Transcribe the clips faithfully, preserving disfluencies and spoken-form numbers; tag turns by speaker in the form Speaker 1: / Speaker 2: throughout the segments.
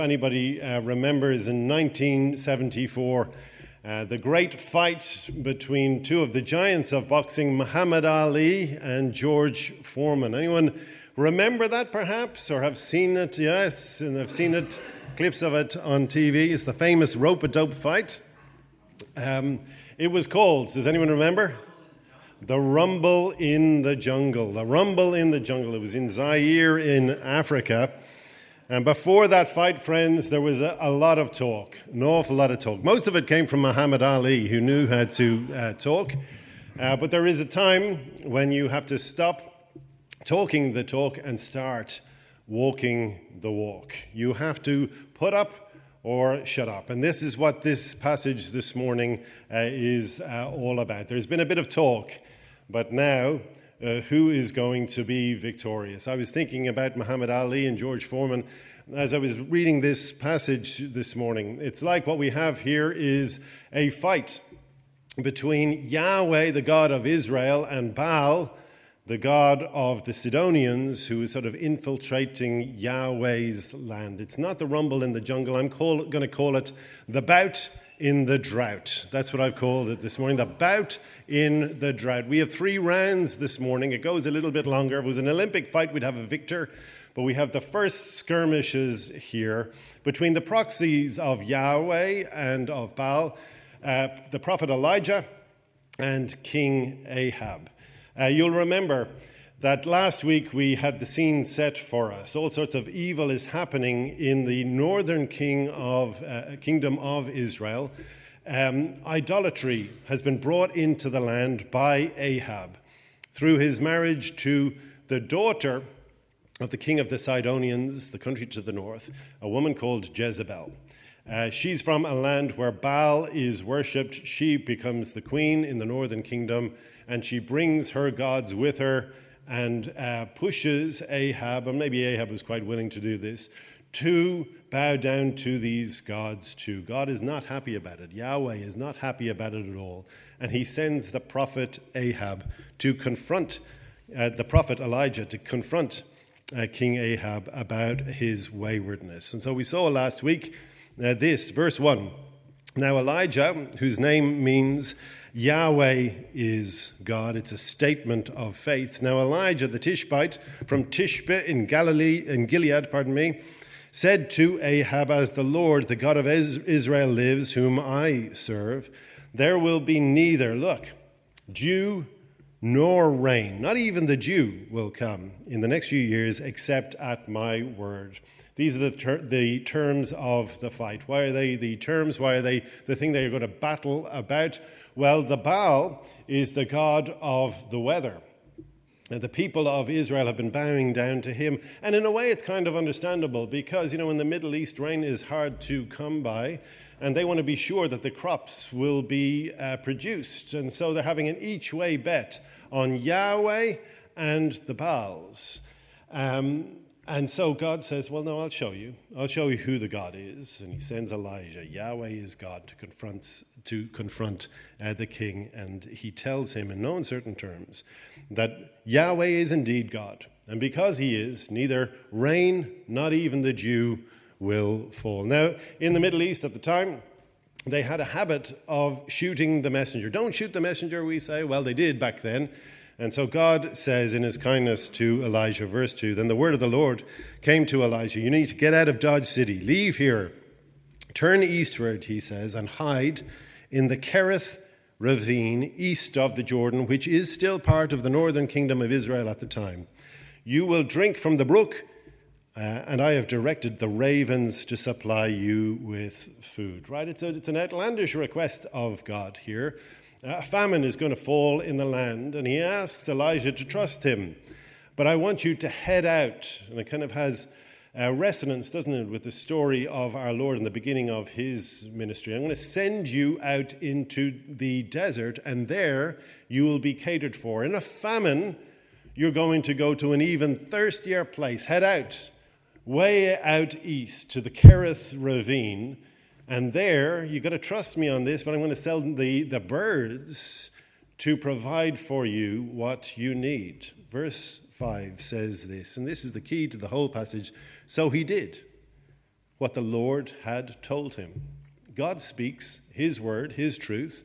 Speaker 1: Anybody uh, remembers in nineteen seventy-four, uh, the great fight between two of the giants of boxing, Muhammad Ali and George Foreman. Anyone remember that perhaps, or have seen it? Yes, and have seen it, clips of it on T V. It's the famous rope-a-dope fight. Um, it was called, does anyone remember? The Rumble in the Jungle. The Rumble in the Jungle. It was in Zaire in Africa. And before that fight, friends, there was a, a lot of talk, an awful lot of talk. Most of it came from Muhammad Ali, who knew how to uh, talk. Uh, but there is a time when you have to stop talking the talk and start walking the walk. You have to put up or shut up. And this is what this passage this morning uh, is uh, all about. There's been a bit of talk, but now uh, who is going to be victorious? I was thinking about Muhammad Ali and George Foreman as I was reading this passage this morning. It's like what we have here is a fight between Yahweh, the God of Israel, and Baal, the god of the Sidonians, who is sort of infiltrating Yahweh's land. It's not the rumble in the jungle. I'm call, going to call it the bout in the drought. That's what I've called it this morning, the bout in the drought. We have three rounds this morning. It goes a little bit longer. If it was an Olympic fight, we'd have a victor. But we have the first skirmishes here between the proxies of Yahweh and of Baal, uh, the prophet Elijah and King Ahab. Uh, you'll remember that last week we had the scene set for us. All sorts of evil is happening in the northern king of, uh, kingdom of Israel. Um, idolatry has been brought into the land by Ahab through his marriage to the daughter of the king of the Sidonians, the country to the north, a woman called Jezebel. Uh, she's from a land where Baal is worshipped. She becomes the queen in the northern kingdom, and she brings her gods with her and uh, pushes Ahab, and maybe Ahab was quite willing to do this, to bow down to these gods too. God is not happy about it. Yahweh is not happy about it at all. And he sends the prophet Ahab to confront, uh, the prophet Elijah to confront uh, King Ahab about his waywardness. And so we saw last week uh, this, verse one. Now Elijah, whose name means Yahweh is God. It's a statement of faith. Now Elijah the Tishbite from Tishbe in Galilee, in Gilead, pardon me, said to Ahab, as the Lord, the God of Israel lives, whom I serve, there will be neither, look, dew nor rain. Not even the dew will come in the next few years except at my word. These are the, ter- the terms of the fight. Why are they the terms? Why are they the thing they are going to battle about? Well, the Baal is the god of the weather. And the people of Israel have been bowing down to him. And in a way, it's kind of understandable because, you know, in the Middle East, rain is hard to come by. And they want to be sure that the crops will be uh, produced. And so they're having an each-way bet on Yahweh and the Baals. Um, and so God says, well, no, I'll show you. I'll show you who the God is. And he sends Elijah. Yahweh is God to confront to confront uh, the king. And he tells him in no uncertain terms that Yahweh is indeed God. And because he is, neither rain, not even the dew, will fall. Now, in the Middle East at the time, they had a habit of shooting the messenger. Don't shoot the messenger, we say. Well, they did back then. And so God says in his kindness to Elijah, verse two, then the word of the Lord came to Elijah. You need to get out of Dodge City. Leave here. Turn eastward, he says, and hide in the Kerith ravine east of the Jordan, which is still part of the northern kingdom of Israel at the time. You will drink from the brook, Uh, and I have directed the ravens to supply you with food. Right? It's, a, it's an outlandish request of God here. Uh, a famine is going to fall in the land, and he asks Elijah to trust him. But I want you to head out. And it kind of has uh, resonance, doesn't it, with the story of our Lord in the beginning of his ministry. I'm going to send you out into the desert, and there you will be catered for. In a famine, you're going to go to an even thirstier place. Head out. Way out east to the Kerith ravine, and there, you've got to trust me on this, but I'm going to sell the, the birds to provide for you what you need. Verse five says this, and this is the key to the whole passage. So he did. what the Lord had told him. God speaks his word, his truth,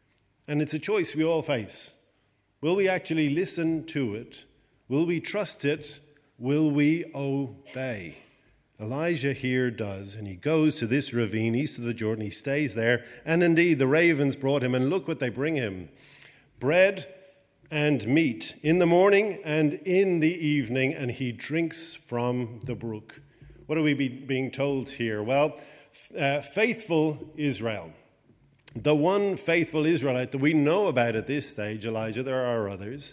Speaker 1: and it's a choice we all face. Will we actually listen to it? Will we trust it? Will we obey? Elijah here does, and he goes to this ravine east of the Jordan. He stays there, and indeed the ravens brought him, and look what they bring him. Bread and meat in the morning and in the evening, and he drinks from the brook. What are we be being told here? Well, uh, faithful Israel. The one faithful Israelite that we know about at this stage, Elijah, there are others,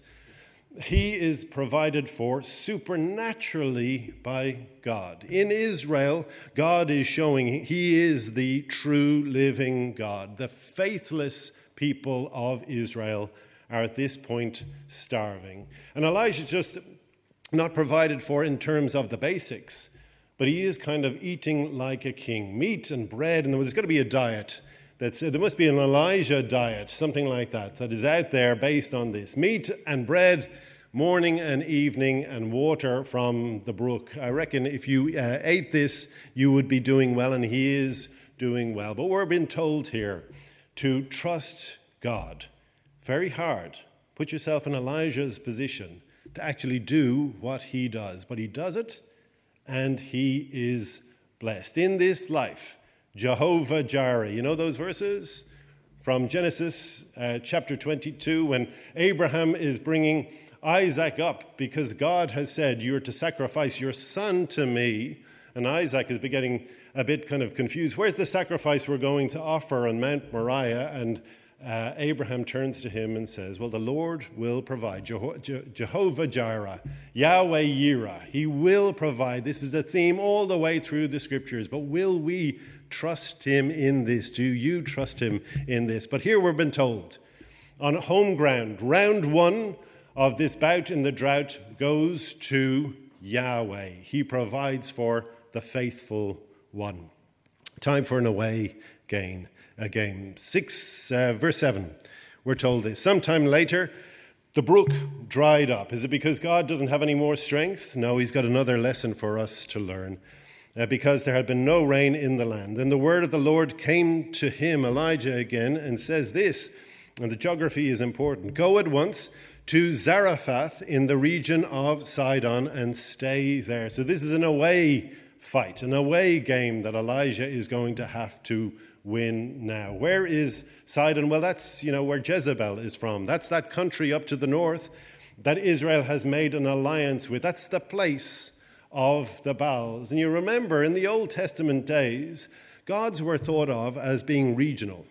Speaker 1: he is provided for supernaturally by God. In Israel, God is showing he is the true living God. The faithless people of Israel are at this point starving. And Elijah's just not provided for in terms of the basics, but he is kind of eating like a king. Meat and bread, and there's got to be a diet. That's, there must be an Elijah diet, something like that, that is out there based on this. Meat and bread, morning and evening, and water from the brook. I reckon if you uh, ate this, you would be doing well, and he is doing well. But we're being told here to trust God. Very hard. Put yourself in Elijah's position to actually do what he does. But he does it, and he is blessed. In this life, Jehovah Jireh. You know those verses from Genesis uh, chapter twenty-two when Abraham is bringing Isaac up because God has said, you're to sacrifice your son to me. And Isaac is getting a bit kind of confused. Where's the sacrifice we're going to offer on Mount Moriah? And uh, Abraham turns to him and says, well, the Lord will provide. Jeho- Je- Jehovah Jireh, Yahweh Yireh. He will provide. This is a theme all the way through the scriptures. But will we trust him in this? Do you trust him in this? But here we've been told, on home ground, round one of this bout in the drought goes to Yahweh. He provides for the faithful one. Time for an away gain, a game. Six, uh, verse seven, we're told this. Sometime later, the brook dried up. Is it because God doesn't have any more strength? No, he's got another lesson for us to learn. Uh, because there had been no rain in the land. And the word of the Lord came to him, Elijah again, and says this, and the geography is important. Go at once to Zarephath in the region of Sidon and stay there. So this is an away fight, an away game that Elijah is going to have to win now. Where is Sidon? Well, that's, you know, where Jezebel is from. That's that country up to the north that Israel has made an alliance with. That's the place of the Baals. And you remember in the Old Testament days, gods were thought of as being regional.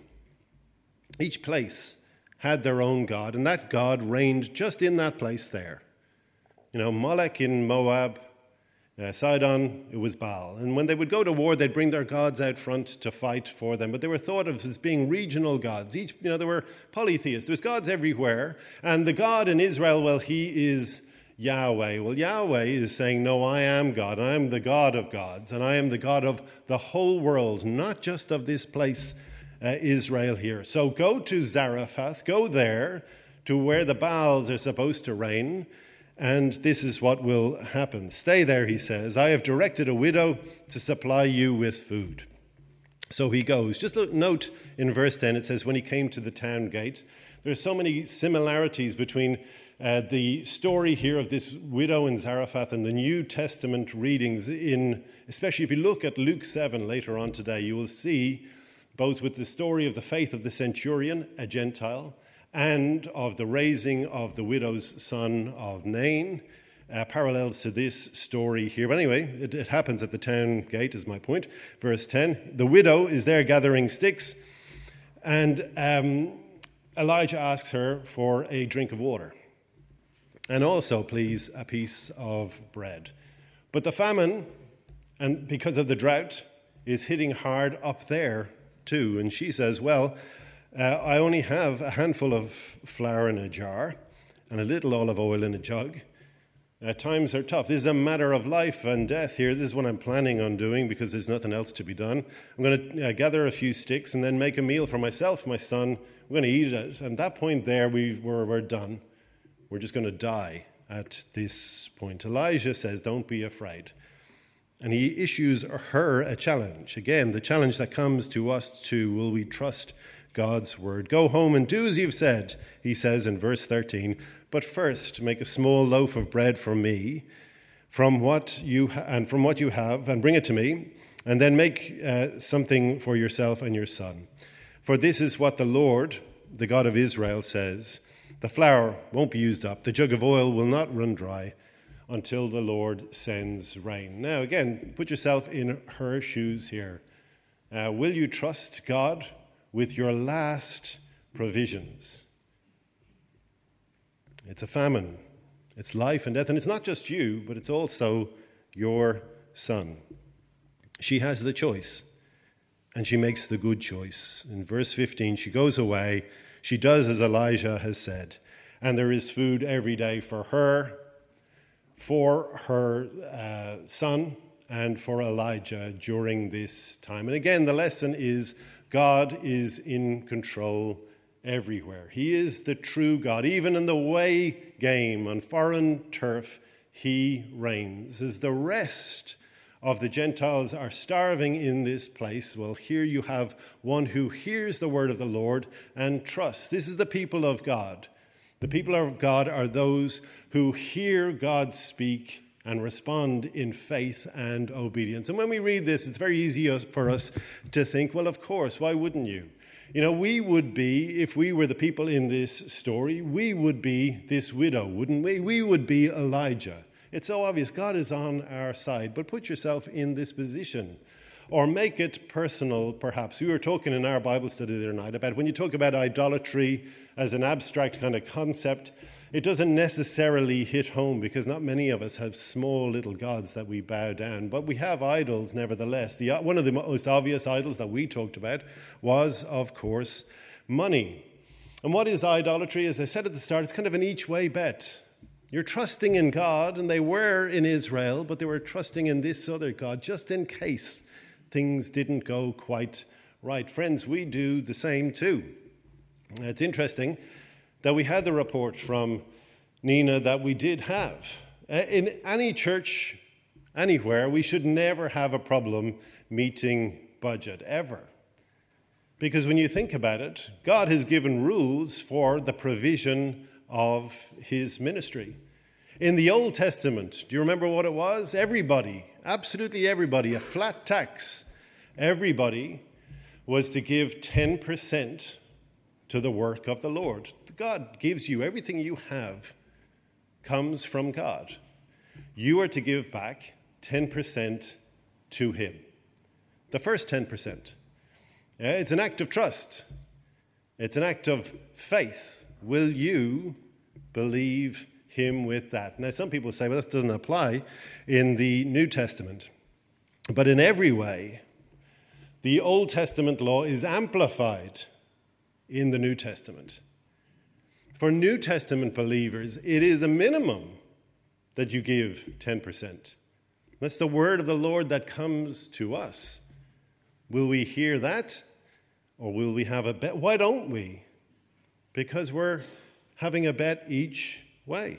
Speaker 1: Each place had their own god, and that god reigned just in that place there. You know, Molech in Moab, uh, Sidon, it was Baal. And when they would go to war, they'd bring their gods out front to fight for them. But they were thought of as being regional gods. Each, you know, there were polytheists. There's gods everywhere. And the God in Israel, well, he is Yahweh. Well, Yahweh is saying, no, I am God. I am the God of gods, and I am the God of the whole world, not just of this place, uh, Israel here. So go to Zarephath, go there to where the Baals are supposed to reign, and this is what will happen. Stay there, he says. I have directed a widow to supply you with food. So he goes. Just look, note in verse ten, it says, when he came to the town gate. There are so many similarities between Uh, the story here of this widow in Zarephath and the New Testament readings, in, especially if you look at Luke seven later on today, you will see both with the story of the faith of the centurion, a Gentile, and of the raising of the widow's son of Nain, uh, parallels to this story here. But anyway, it, it happens at the town gate, is my point. Verse ten, the widow is there gathering sticks, and um, Elijah asks her for a drink of water. And also, please, a piece of bread. But the famine, and because of the drought, is hitting hard up there too. And she says, well, uh, I only have a handful of flour in a jar and a little olive oil in a jug. Uh, times are tough. This is a matter of life and death here. This is what I'm planning on doing because there's nothing else to be done. I'm going to uh, gather a few sticks and then make a meal for myself, my son. We're going to eat it. And at that point there, we, we're, we're done. We're just going to die at this point. Elijah says, don't be afraid. And he issues her a challenge. Again, the challenge that comes to us too. Will we trust God's word? Go home and do as you've said, he says in verse thirteen. But first, make a small loaf of bread for me from what you ha- and from what you have, and bring it to me. And then make uh, something for yourself and your son. For this is what the Lord, the God of Israel, says. The flour won't be used up. The jug of oil will not run dry until the Lord sends rain. Now, again, put yourself in her shoes here. Uh, will you trust God with your last provisions? It's a famine. It's life and death. And it's not just you, but it's also your son. She has the choice, and she makes the good choice. In verse fifteen, she goes away. She does as Elijah has said. And there is food every day for her, for her uh, son, and for Elijah during this time. And again, the lesson is God is in control everywhere. He is the true God. Even in the away game on foreign turf, he reigns. As the rest of the Gentiles are starving in this place, well, here you have one who hears the word of the Lord and trusts. This is the people of God. The people of God are those who hear God speak and respond in faith and obedience. And when we read this, it's very easy for us to think, well, of course, why wouldn't you? You know, we would be, if we were the people in this story, we would be this widow, wouldn't we? We would be Elijah. It's so obvious God is on our side, but put yourself in this position. Or make it personal, perhaps. We were talking in our Bible study the other night about when you talk about idolatry as an abstract kind of concept, it doesn't necessarily hit home because not many of us have small little gods that we bow down. But we have idols nevertheless. The, one of the most obvious idols that we talked about was, of course, money. And what is idolatry? As I said at the start, it's kind of an each-way bet. You're trusting in God, and they were in Israel, but they were trusting in this other God just in case things didn't go quite right. Friends, we do the same too. It's interesting that we had the report from Nina that we did have. In any church, anywhere, we should never have a problem meeting budget, ever. Because when you think about it, God has given rules for the provision of his ministry. In the Old Testament, do you remember what it was? Everybody, absolutely everybody, a flat tax. Everybody was to give ten percent to the work of the Lord. God gives you everything you have comes from God. You are to give back ten percent to him. The first ten percent. It's an act of trust. It's an act of faith. Will you believe him with that? Now, some people say, well, this doesn't apply in the New Testament. But in every way, the Old Testament law is amplified in the New Testament. For New Testament believers, it is a minimum that you give ten percent. That's the word of the Lord that comes to us. Will we hear that? Or will we have a bet? Why don't we? Because we're having a bet each way.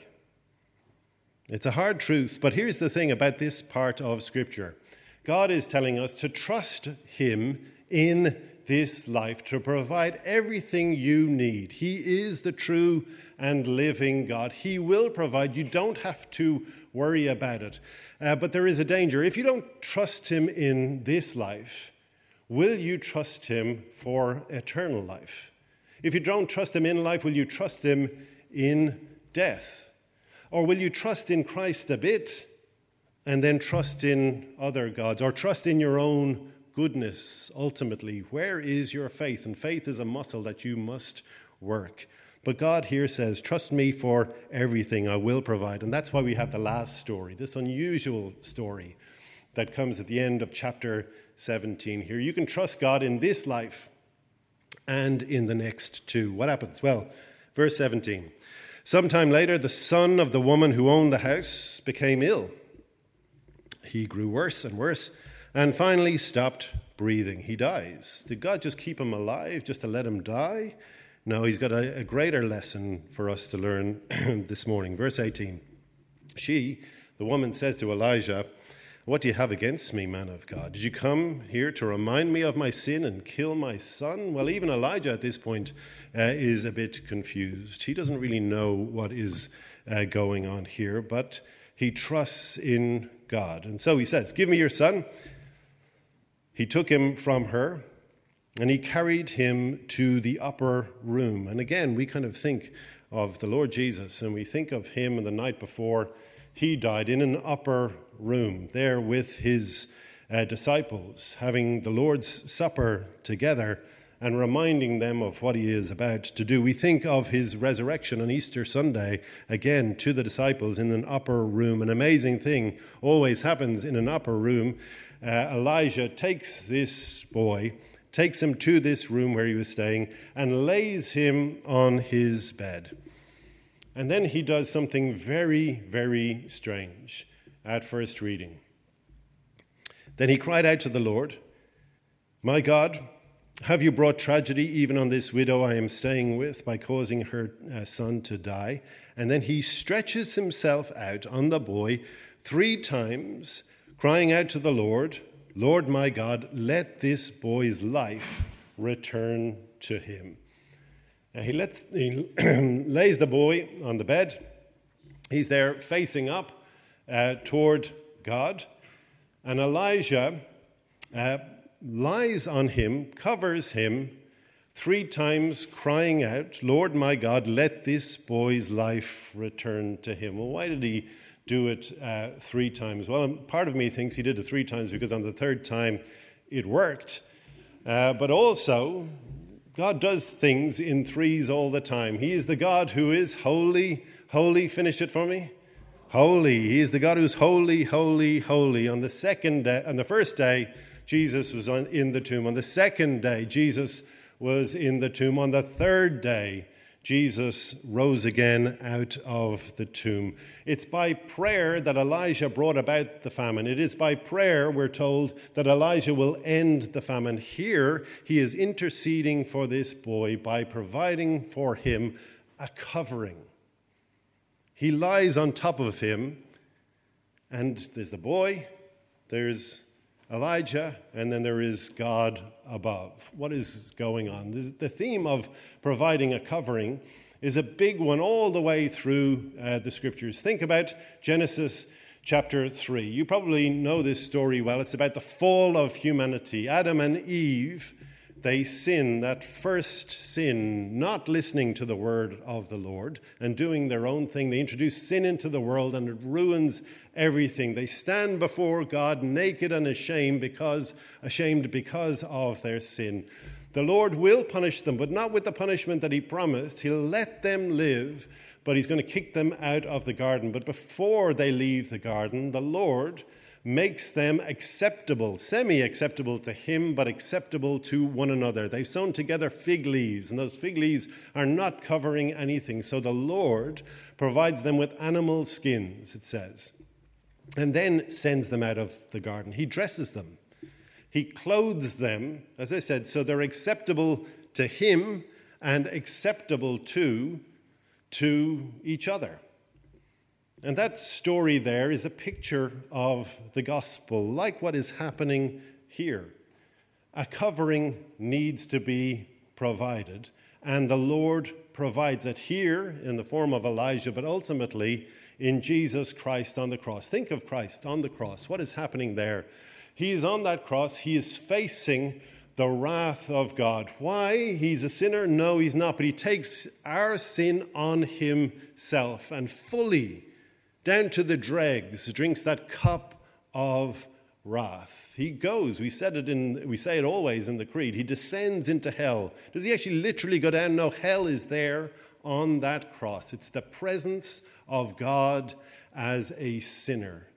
Speaker 1: It's a hard truth, but here's the thing about this part of Scripture. God is telling us to trust him in this life to provide everything you need. He is the true and living God. He will provide. You don't have to worry about it. Uh, but there is a danger. If you don't trust him in this life, will you trust him for eternal life? If you don't trust him in life, will you trust him in death? Or will you trust in Christ a bit and then trust in other gods, or trust in your own goodness ultimately? Where is your faith? And faith is a muscle that you must work. But God here says, trust me for everything, I will provide. And that's why we have the last story, this unusual story that comes at the end of chapter seventeen here. You can trust God in this life and in the next too. What happens? Well, verse seventeen. Sometime later, the son of the woman who owned the house became ill. He grew worse and worse and finally stopped breathing. He dies. Did God just keep him alive just to let him die? No, he's got a, a greater lesson for us to learn this morning. Verse eighteen. She, the woman, says to Elijah, What do you have against me, man of God? Did you come here to remind me of my sin and kill my son? Well, even Elijah at this point uh, is a bit confused. He doesn't really know what is uh, going on here, but he trusts in God. And so he says, give me your son. He took him from her, and he carried him to the upper room. And again, we kind of think of the Lord Jesus, and we think of him the night before he died in an upper room, there with his uh, disciples, having the Lord's Supper together and reminding them of what he is about to do. We think of his resurrection on Easter Sunday, again, to the disciples in an upper room. An amazing thing always happens in an upper room. Uh, Elijah takes this boy, takes him to this room where he was staying, and lays him on his bed. And then he does something very, very strange at first reading. Then he cried out to the Lord, my God, have you brought tragedy even on this widow I am staying with by causing her uh, son to die? And then he stretches himself out on the boy three times, crying out to the Lord, Lord my God, let this boy's life return to him. Now he, lets, he lays the boy on the bed. He's there facing up uh, toward God. And Elijah uh, lies on him, covers him, three times crying out, Lord my God, let this boy's life return to him. Well, why did he do it uh, three times? Well, part of me thinks he did it three times because on the third time it worked. Uh, but also, God does things in threes all the time. He is the God who is holy, holy. Finish it for me. Holy. He is the God who's holy, holy, holy. On the second day, on the first day, Jesus was on, in the tomb. On the second day, Jesus was in the tomb. On the third day, Jesus rose again out of the tomb. It's by prayer that Elijah brought about the famine. It is by prayer, we're told, that Elijah will end the famine. Here, he is interceding for this boy by providing for him a covering. He lies on top of him, and there's the boy, there's Elijah, and then there is God above. What is going on? The theme of providing a covering is a big one all the way through uh, the scriptures. Think about Genesis chapter three. You probably know this story well. It's about the fall of humanity. Adam and Eve, they sin, that first sin, not listening to the word of the Lord and doing their own thing. They introduce sin into the world and it ruins everything. They stand before God naked and ashamed because ashamed because of their sin. The Lord will punish them, but not with the punishment that he promised. He'll let them live, but he's going to kick them out of the garden. But before they leave the garden, the Lord makes them acceptable, semi-acceptable to him, but acceptable to one another. They've sewn together fig leaves, and those fig leaves are not covering anything. So the Lord provides them with animal skins, it says, and then sends them out of the garden. He dresses them. He clothes them, as I said, so they're acceptable to him and acceptable to, to each other. And that story there is a picture of the gospel, like what is happening here. A covering needs to be provided, and the Lord provides it here in the form of Elijah, but ultimately in Jesus Christ on the cross. Think of Christ on the cross. What is happening there? He is on that cross. He is facing the wrath of God. Why? He's a sinner? No, he's not. But he takes our sin on himself and fully, down to the dregs, drinks that cup of wrath. He goes, we said it in, we say it always in the creed, he descends into hell. Does he actually literally go down? No, hell is there on that cross. It's the presence of God as a sinner.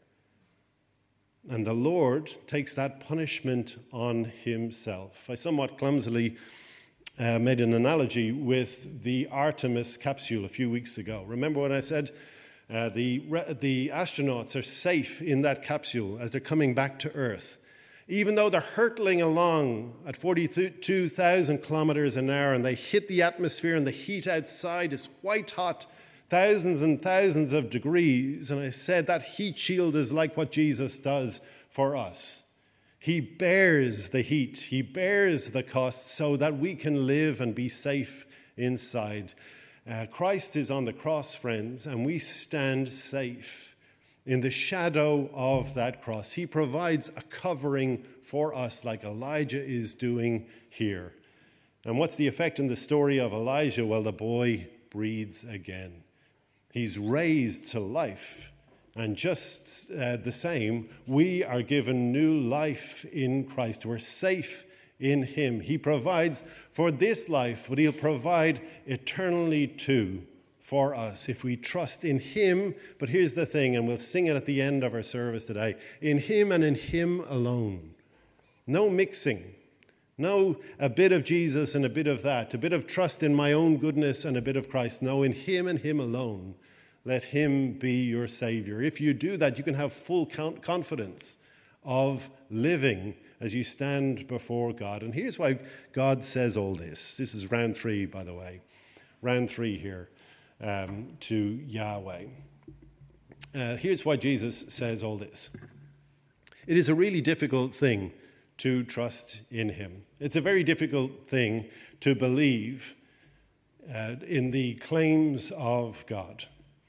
Speaker 1: And the Lord takes that punishment on himself. I somewhat clumsily uh, made an analogy with the Artemis capsule a few weeks ago. Remember when I said uh, the, the astronauts are safe in that capsule as they're coming back to Earth? Even though they're hurtling along at forty-two thousand kilometers an hour and they hit the atmosphere and the heat outside is white hot, thousands and thousands of degrees. And I said that heat shield is like what Jesus does for us. He bears the heat. He bears the cost so that we can live and be safe inside. Uh, Christ is on the cross, friends, and we stand safe in the shadow of that cross. He provides a covering for us like Elijah is doing here. And what's the effect in the story of Elijah? Well, the boy breathes again. He's raised to life. And just uh, the same, we are given new life in Christ. We're safe in him. He provides for this life, but he'll provide eternally too for us if we trust in him. But here's the thing, and we'll sing it at the end of our service today. In him and in him alone. No mixing. No, a bit of Jesus and a bit of that. A bit of trust in my own goodness and a bit of Christ. No, in him and him alone. Let him be your Savior. If you do that, you can have full confidence of living as you stand before God. And here's why God says all this. This is round three, by the way. Round three here um, to Yahweh. Uh, here's why Jesus says all this. It is a really difficult thing to trust in him. It's a very difficult thing to believe uh, in the claims of God.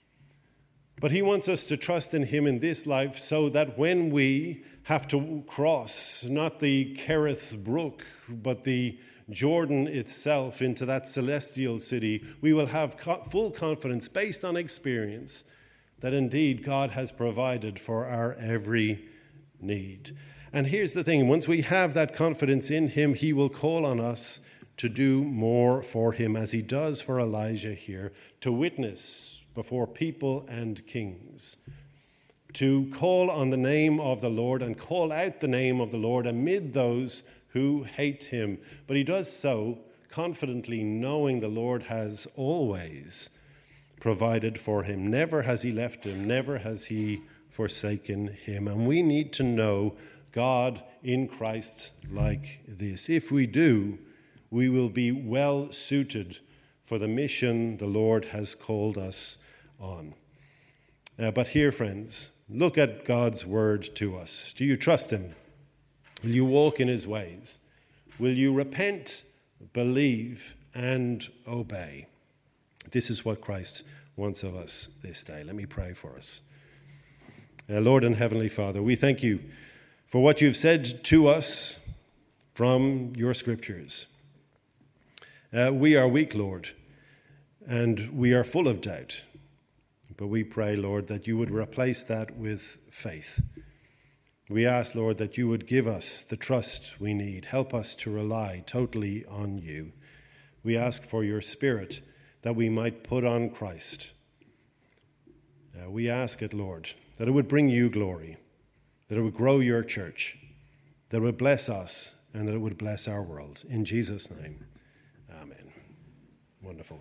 Speaker 1: But he wants us to trust in him in this life so that when we have to cross not the Kerith Brook, but the Jordan itself into that celestial city, we will have co- full confidence based on experience that indeed God has provided for our every need. And here's the thing, once we have that confidence in him, he will call on us to do more for him, as he does for Elijah here, to witness before people and kings, to call on the name of the Lord and call out the name of the Lord amid those who hate him. But he does so confidently, knowing the Lord has always provided for him. Never has he left him, never has he forsaken him. And we need to know God in Christ like this. If we do, we will be well suited for the mission the Lord has called us on. Uh, but here, friends, look at God's word to us. Do you trust him? Will you walk in his ways? Will you repent, believe, and obey? This is what Christ wants of us this day. Let me pray for us. Uh, Lord and Heavenly Father, we thank you for what you've said to us from your scriptures. Uh, we are weak, Lord, and we are full of doubt. But we pray, Lord, that you would replace that with faith. We ask, Lord, that you would give us the trust we need. Help us to rely totally on you. We ask for your Spirit that we might put on Christ. Uh, we ask it, Lord, that it would bring you glory, that it would grow your church, that it would bless us, and that it would bless our world. In Jesus' name, amen. Wonderful.